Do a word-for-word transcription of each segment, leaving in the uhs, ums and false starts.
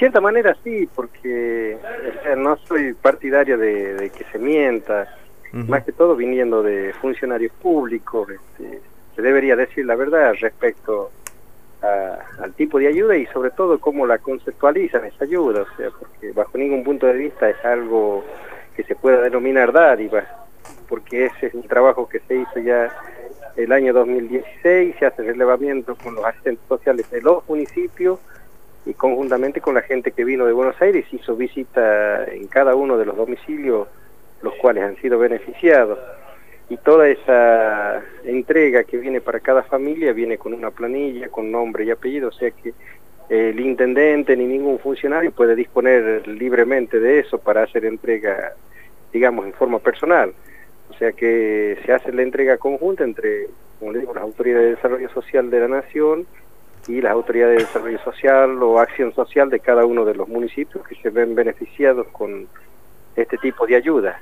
cierta manera sí, porque o sea, no soy partidario de, de que se mienta, uh-huh. Más que todo viniendo de funcionarios públicos, este, se debería decir la verdad respecto a, al tipo de ayuda y sobre todo cómo la conceptualizan esa ayuda, o sea, porque bajo ningún punto de vista es algo que se pueda denominar dádiva, porque ese es un trabajo que se hizo ya el año dos mil dieciséis, se hace relevamiento con los asistentes sociales de los municipios y conjuntamente con la gente que vino de Buenos Aires, hizo visita en cada uno de los domicilios, los cuales han sido beneficiados. Y toda esa entrega que viene para cada familia viene con una planilla, con nombre y apellido, o sea que el intendente ni ningún funcionario puede disponer libremente de eso para hacer entrega, digamos, en forma personal. O sea que se hace la entrega conjunta entre, como le digo, las autoridades de desarrollo social de la nación y las autoridades de desarrollo social o acción social de cada uno de los municipios que se ven beneficiados con este tipo de ayuda.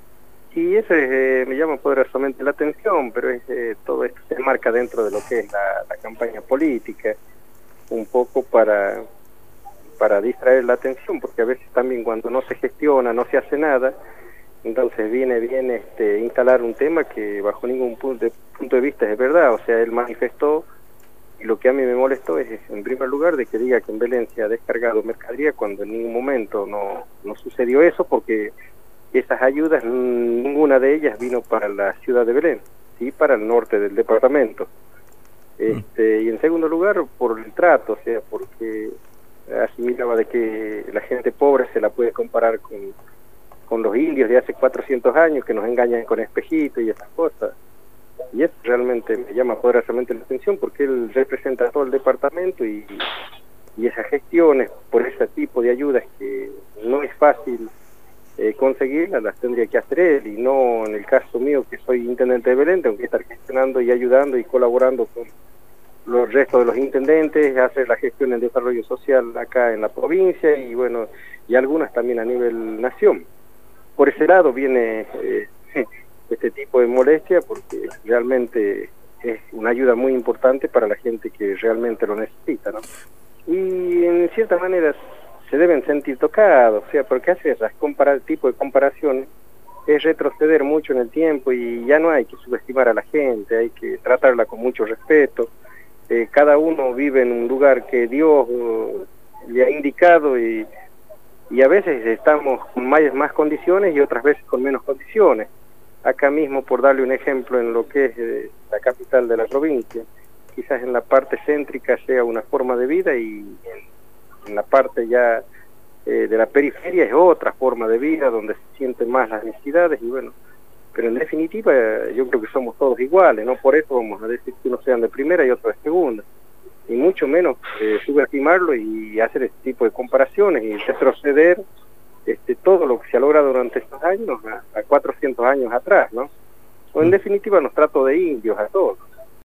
Y eso es, eh, me llama poderosamente la atención, pero es, eh, todo esto se marca dentro de lo que es la, la campaña política, un poco para, para distraer la atención, porque a veces también cuando no se gestiona, no se hace nada, entonces viene viene este, instalar un tema que bajo ningún punto de, punto de vista es verdad. O sea, él manifestó, y lo que a mí me molestó es, en primer lugar, de que diga que en Belén se ha descargado mercadería cuando en ningún momento no, no sucedió eso, porque esas ayudas, ninguna de ellas vino para la ciudad de Belén, sí, para el norte del departamento. Este, y en segundo lugar, por el trato, o sea, porque asimilaba de que la gente pobre se la puede comparar con, con los indios de hace cuatrocientos años que nos engañan con espejitos y esas cosas. Y eso realmente me llama poderosamente la atención, porque él representa a todo el departamento y, y esas gestiones por ese tipo de ayudas que no es fácil eh, conseguirlas, las tendría que hacer él, y no en el caso mío, que soy intendente de Belén, tengo que estar gestionando y ayudando y colaborando con los restos de los intendentes, hacer la gestión en desarrollo social acá en la provincia y bueno, y algunas también a nivel nación. Por ese lado viene eh, este tipo de molestia, porque realmente es una ayuda muy importante para la gente que realmente lo necesita, ¿no? Y en cierta manera se deben sentir tocados, o sea, porque hace esas compara tipo de comparaciones es retroceder mucho en el tiempo, y ya no hay que subestimar a la gente, hay que tratarla con mucho respeto. Eh, cada uno vive en un lugar que Dios uh, le ha indicado, y, y a veces estamos con más, más condiciones y otras veces con menos condiciones. Acá mismo, por darle un ejemplo, en lo que es eh, la capital de la provincia, quizás en la parte céntrica sea una forma de vida, y en, en la parte ya eh, de la periferia es otra forma de vida, donde se sienten más las necesidades, y bueno, pero en definitiva eh, yo creo que somos todos iguales, no por eso vamos a decir que unos sean de primera y otros de segunda, y mucho menos eh, subestimarlo y hacer este tipo de comparaciones y retroceder este, todo lo que se ha logrado durante estos años a, a cuatrocientos años atrás, ¿no? O en definitiva nos trato de indios a todos.